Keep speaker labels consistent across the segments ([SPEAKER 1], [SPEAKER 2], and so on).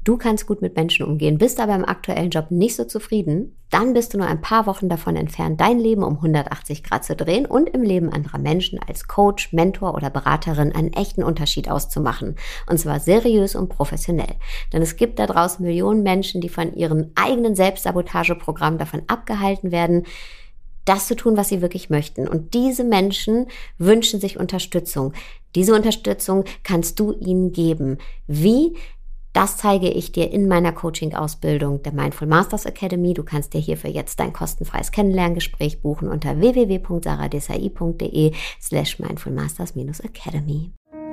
[SPEAKER 1] Du kannst gut mit Menschen umgehen, bist aber im aktuellen Job nicht so zufrieden, dann bist du nur ein paar Wochen davon entfernt, dein Leben um 180 Grad zu drehen und im Leben anderer Menschen als Coach, Mentor oder Beraterin einen echten Unterschied auszumachen. Und zwar seriös und professionell. Denn es gibt da draußen Millionen Menschen, die von ihren eigenen Selbstsabotageprogrammen davon abgehalten werden, das zu tun, was sie wirklich möchten. Und diese Menschen wünschen sich Unterstützung. Diese Unterstützung kannst du ihnen geben. Wie? Das zeige ich dir in meiner Coaching-Ausbildung der Mindful Masters Academy. Du kannst dir hierfür jetzt dein kostenfreies Kennenlerngespräch buchen unter www.saradesai.de/mindfulmasters-academy.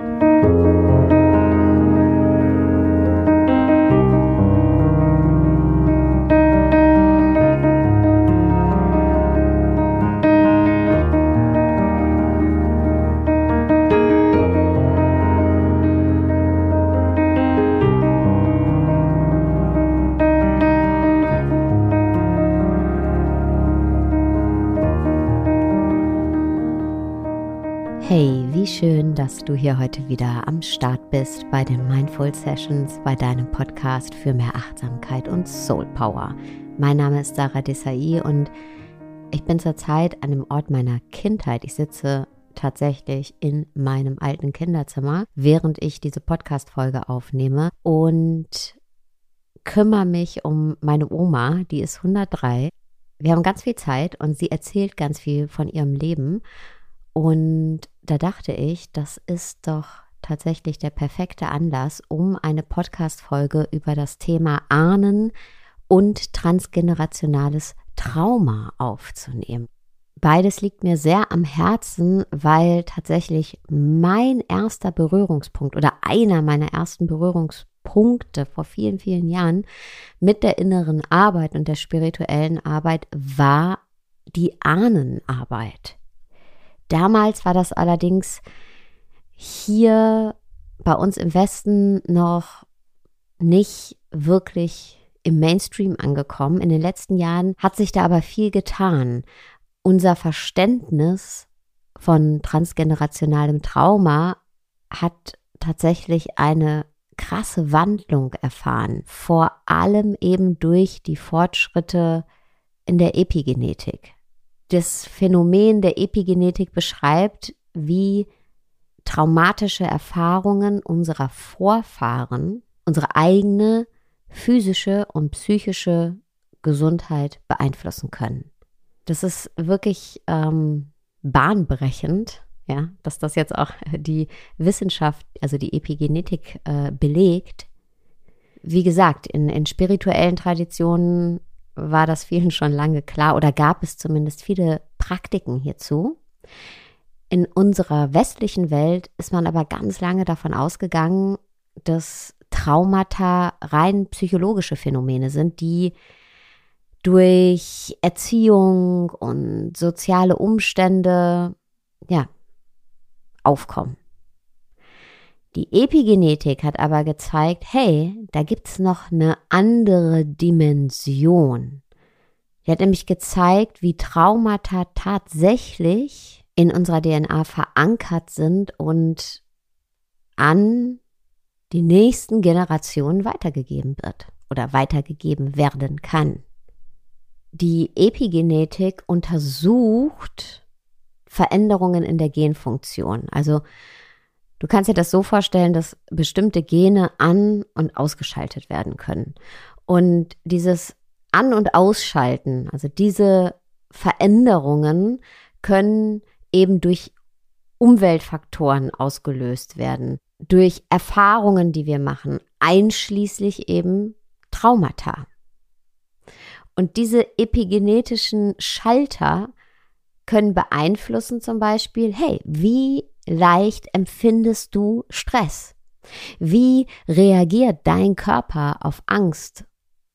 [SPEAKER 1] Hey, wie schön, dass du hier heute wieder am Start bist bei den Mindful Sessions, bei deinem Podcast für mehr Achtsamkeit und Soul Power. Mein Name ist Sarah Desai und ich bin zurzeit an dem Ort meiner Kindheit. Ich sitze tatsächlich in meinem alten Kinderzimmer, während ich diese Podcast-Folge aufnehme und kümmere mich um meine Oma, die ist 103. Wir haben ganz viel Zeit und sie erzählt ganz viel von ihrem Leben. Und da dachte ich, das ist doch tatsächlich der perfekte Anlass, um eine Podcast-Folge über das Thema Ahnen und transgenerationales Trauma aufzunehmen. Beides liegt mir sehr am Herzen, weil tatsächlich mein erster Berührungspunkt oder einer meiner ersten Berührungspunkte vor vielen, vielen Jahren mit der inneren Arbeit und der spirituellen Arbeit war die Ahnenarbeit. Damals war das allerdings hier bei uns im Westen noch nicht wirklich im Mainstream angekommen. In den letzten Jahren hat sich da aber viel getan. Unser Verständnis von transgenerationalem Trauma hat tatsächlich eine krasse Wandlung erfahren. Vor allem eben durch die Fortschritte in der Epigenetik. Das Phänomen der Epigenetik beschreibt, wie traumatische Erfahrungen unserer Vorfahren unsere eigene physische und psychische Gesundheit beeinflussen können. Das ist wirklich bahnbrechend, ja, dass das jetzt auch die Wissenschaft, also die Epigenetik belegt. Wie gesagt, in spirituellen Traditionen war das vielen schon lange klar oder gab es zumindest viele Praktiken hierzu. In unserer westlichen Welt ist man aber ganz lange davon ausgegangen, dass Traumata rein psychologische Phänomene sind, die durch Erziehung und soziale Umstände aufkommen. Die Epigenetik hat aber gezeigt, hey, da gibt's noch eine andere Dimension. Die hat nämlich gezeigt, wie Traumata tatsächlich in unserer DNA verankert sind und an die nächsten Generationen weitergegeben wird oder weitergegeben werden kann. Die Epigenetik untersucht Veränderungen in der Genfunktion, also du kannst dir das so vorstellen, dass bestimmte Gene an- und ausgeschaltet werden können. Und dieses An- und Ausschalten, also diese Veränderungen können eben durch Umweltfaktoren ausgelöst werden, durch Erfahrungen, die wir machen, einschließlich eben Traumata. Und diese epigenetischen Schalter können beeinflussen zum Beispiel, hey, wie leicht empfindest du Stress? Wie reagiert dein Körper auf Angst?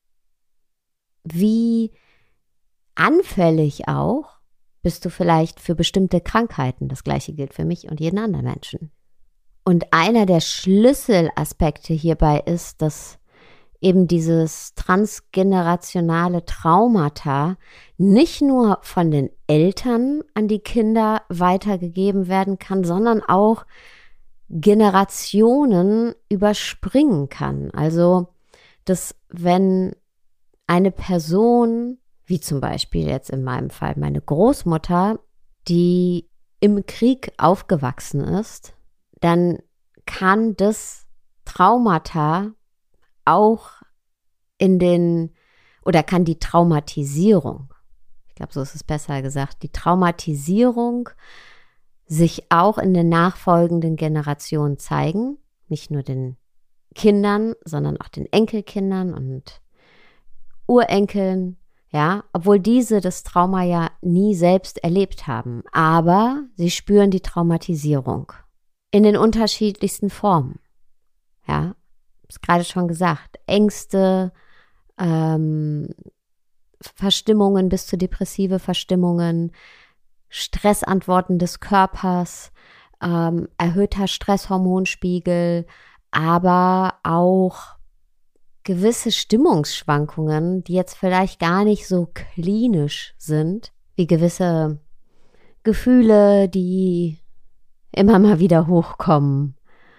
[SPEAKER 1] Wie anfällig auch bist du vielleicht für bestimmte Krankheiten? Das Gleiche gilt für mich und jeden anderen Menschen. Und einer der Schlüsselaspekte hierbei ist, dass eben dieses transgenerationale Traumata nicht nur von den Eltern an die Kinder weitergegeben werden kann, sondern auch Generationen überspringen kann. Also dass wenn eine Person, wie zum Beispiel jetzt in meinem Fall meine Großmutter, die im Krieg aufgewachsen ist, dann kann das Traumata auch kann die Traumatisierung, ich glaube, so ist es besser gesagt, die Traumatisierung sich auch in den nachfolgenden Generationen zeigen, nicht nur den Kindern, sondern auch den Enkelkindern und Urenkeln, ja, obwohl diese das Trauma ja nie selbst erlebt haben, aber sie spüren die Traumatisierung in den unterschiedlichsten Formen, ja, ich habe es gerade schon gesagt, Ängste, Verstimmungen bis zu depressive Verstimmungen, Stressantworten des Körpers, erhöhter Stresshormonspiegel, aber auch gewisse Stimmungsschwankungen, die jetzt vielleicht gar nicht so klinisch sind, wie gewisse Gefühle, die immer mal wieder hochkommen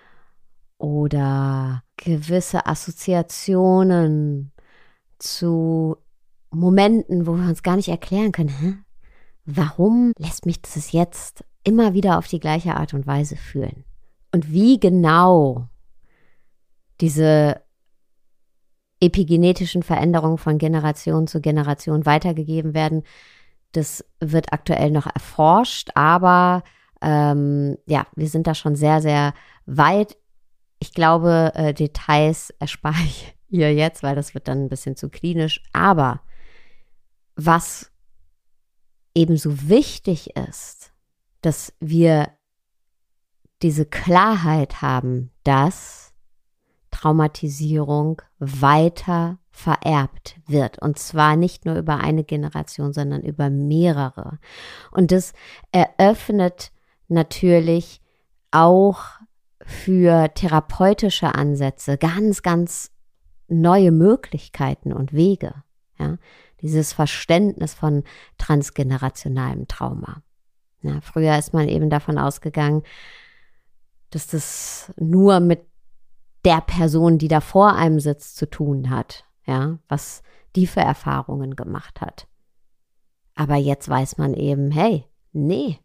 [SPEAKER 1] oder gewisse Assoziationen zu Momenten, wo wir uns gar nicht erklären können, warum lässt mich das jetzt immer wieder auf die gleiche Art und Weise fühlen? Und wie genau diese epigenetischen Veränderungen von Generation zu Generation weitergegeben werden, das wird aktuell noch erforscht, aber wir sind da schon sehr, sehr weit. Ich glaube, Details erspare ich ihr jetzt, weil das wird dann ein bisschen zu klinisch. Aber was ebenso wichtig ist, dass wir diese Klarheit haben, dass Traumatisierung weiter vererbt wird. Und zwar nicht nur über eine Generation, sondern über mehrere. Und das eröffnet natürlich auch für therapeutische Ansätze ganz, ganz neue Möglichkeiten und Wege. Ja? Dieses Verständnis von transgenerationalem Trauma. Ja, früher ist man eben davon ausgegangen, dass das nur mit der Person, die da vor einem sitzt, zu tun hat. Ja, was die für Erfahrungen gemacht hat. Aber jetzt weiß man eben, hey, nee,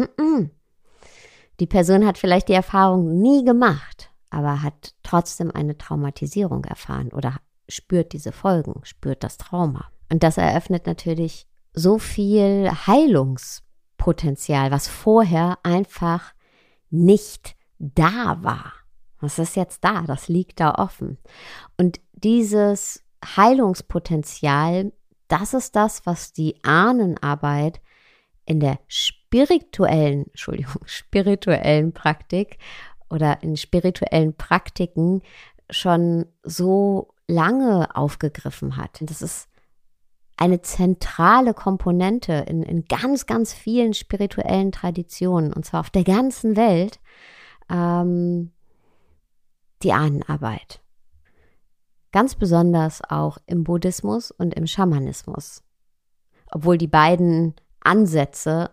[SPEAKER 1] die Person hat vielleicht die Erfahrung nie gemacht, aber hat trotzdem eine Traumatisierung erfahren oder spürt diese Folgen, spürt das Trauma. Und das eröffnet natürlich so viel Heilungspotenzial, was vorher einfach nicht da war. Das ist jetzt da, das liegt da offen. Und dieses Heilungspotenzial, das ist das, was die Ahnenarbeit in der spirituellen Praktik oder in spirituellen Praktiken schon so lange aufgegriffen hat. Und das ist eine zentrale Komponente in ganz, ganz vielen spirituellen Traditionen, und zwar auf der ganzen Welt, die Ahnenarbeit. Ganz besonders auch im Buddhismus und im Schamanismus. Obwohl die beiden Ansätze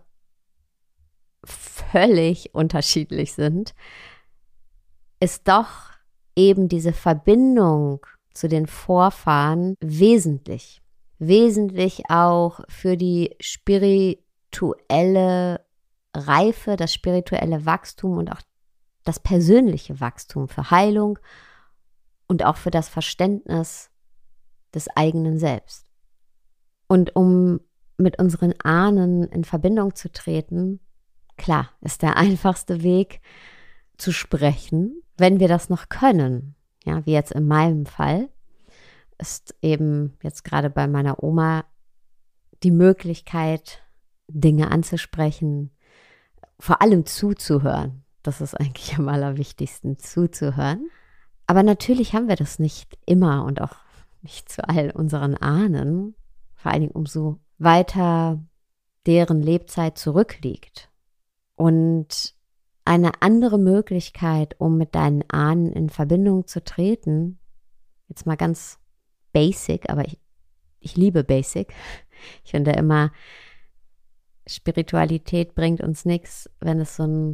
[SPEAKER 1] völlig unterschiedlich sind, ist doch eben diese Verbindung zu den Vorfahren wesentlich. Wesentlich auch für die spirituelle Reife, das spirituelle Wachstum und auch das persönliche Wachstum für Heilung und auch für das Verständnis des eigenen Selbst. Und um mit unseren Ahnen in Verbindung zu treten, klar, ist der einfachste Weg zu sprechen, wenn wir das noch können. Ja, wie jetzt in meinem Fall, ist eben jetzt gerade bei meiner Oma die Möglichkeit, Dinge anzusprechen, vor allem zuzuhören. Das ist eigentlich am allerwichtigsten, zuzuhören. Aber natürlich haben wir das nicht immer und auch nicht zu all unseren Ahnen, vor allen Dingen umso weiter deren Lebzeit zurückliegt. Und eine andere Möglichkeit, um mit deinen Ahnen in Verbindung zu treten, jetzt mal ganz basic, aber ich liebe basic. Ich finde immer, Spiritualität bringt uns nichts, wenn es so ein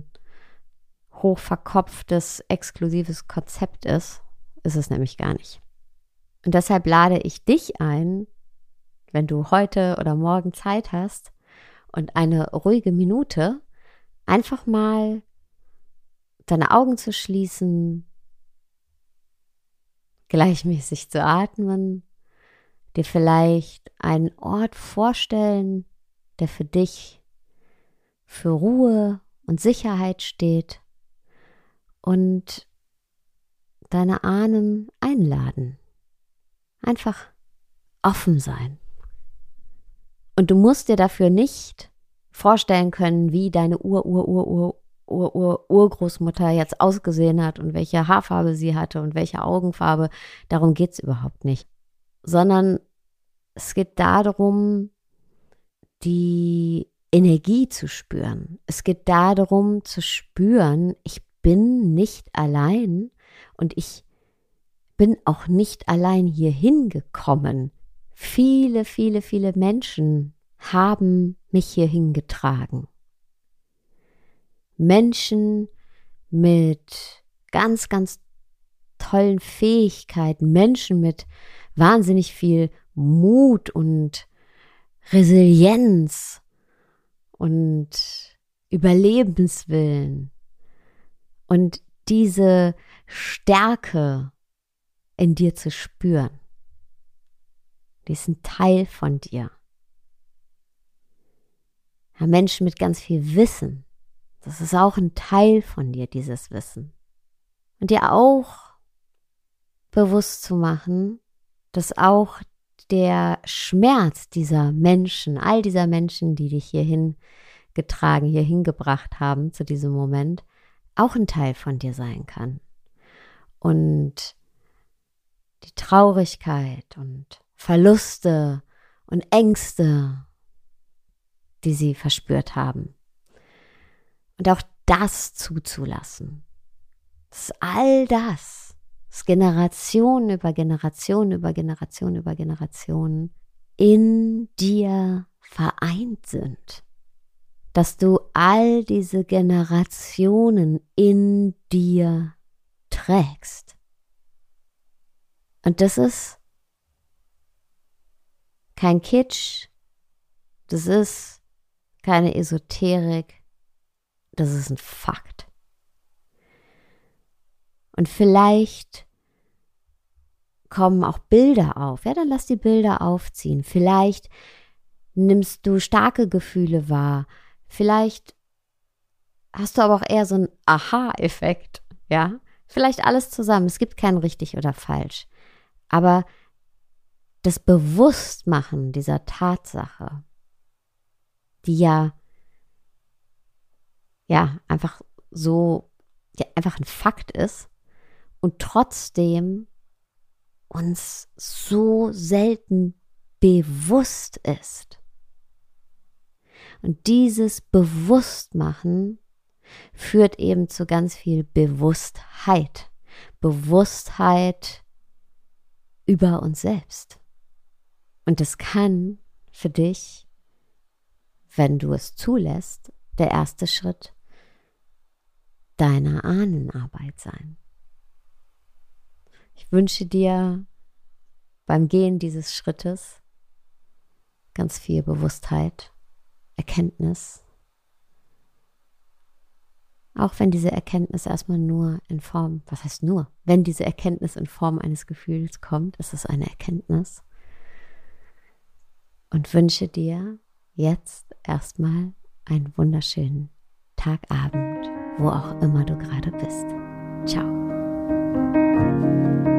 [SPEAKER 1] hochverkopftes, exklusives Konzept ist. Ist es nämlich gar nicht. Und deshalb lade ich dich ein, wenn du heute oder morgen Zeit hast und eine ruhige Minute, einfach mal deine Augen zu schließen, gleichmäßig zu atmen, dir vielleicht einen Ort vorstellen, der für dich für Ruhe und Sicherheit steht und deine Ahnen einladen. Einfach offen sein. Und du musst dir dafür nicht vorstellen können, wie deine Urgroßmutter jetzt ausgesehen hat und welche Haarfarbe sie hatte und welche Augenfarbe. Darum geht es überhaupt nicht. Sondern es geht darum, die Energie zu spüren. Es geht darum zu spüren, ich bin nicht allein und ich bin auch nicht allein hierhin gekommen. Viele, viele, viele Menschen haben mich hierhin getragen. Menschen mit ganz, ganz tollen Fähigkeiten, Menschen mit wahnsinnig viel Mut und Resilienz und Überlebenswillen und diese Stärke in dir zu spüren. Die ist ein Teil von dir. Ja, Menschen mit ganz viel Wissen, das ist auch ein Teil von dir, dieses Wissen. Und dir auch bewusst zu machen, dass auch der Schmerz dieser Menschen, all dieser Menschen, die dich hierhin getragen, hierhin gebracht haben zu diesem Moment, auch ein Teil von dir sein kann. Und die Traurigkeit und Verluste und Ängste, die sie verspürt haben. Und auch das zuzulassen. Dass all das, dass Generation über Generation über Generation über Generation in dir vereint sind. Dass du all diese Generationen in dir trägst. Und das ist kein Kitsch, das ist keine Esoterik, das ist ein Fakt. Und vielleicht kommen auch Bilder auf, ja, dann lass die Bilder aufziehen. Vielleicht nimmst du starke Gefühle wahr, vielleicht hast du aber auch eher so einen Aha-Effekt, ja, vielleicht alles zusammen, es gibt kein richtig oder falsch. Aber das Bewusstmachen dieser Tatsache, die ja einfach so, ja, einfach ein Fakt ist und trotzdem uns so selten bewusst ist. Und dieses Bewusstmachen führt eben zu ganz viel Bewusstheit. Bewusstheit über uns selbst. Und das kann für dich, wenn du es zulässt, der erste Schritt deiner Ahnenarbeit sein. Ich wünsche dir beim Gehen dieses Schrittes ganz viel Bewusstheit, Erkenntnis, auch wenn diese Erkenntnis erstmal nur in Form, was heißt nur, wenn diese Erkenntnis in Form eines Gefühls kommt, ist es eine Erkenntnis. Und wünsche dir jetzt erstmal einen wunderschönen Tagabend, wo auch immer du gerade bist. Ciao.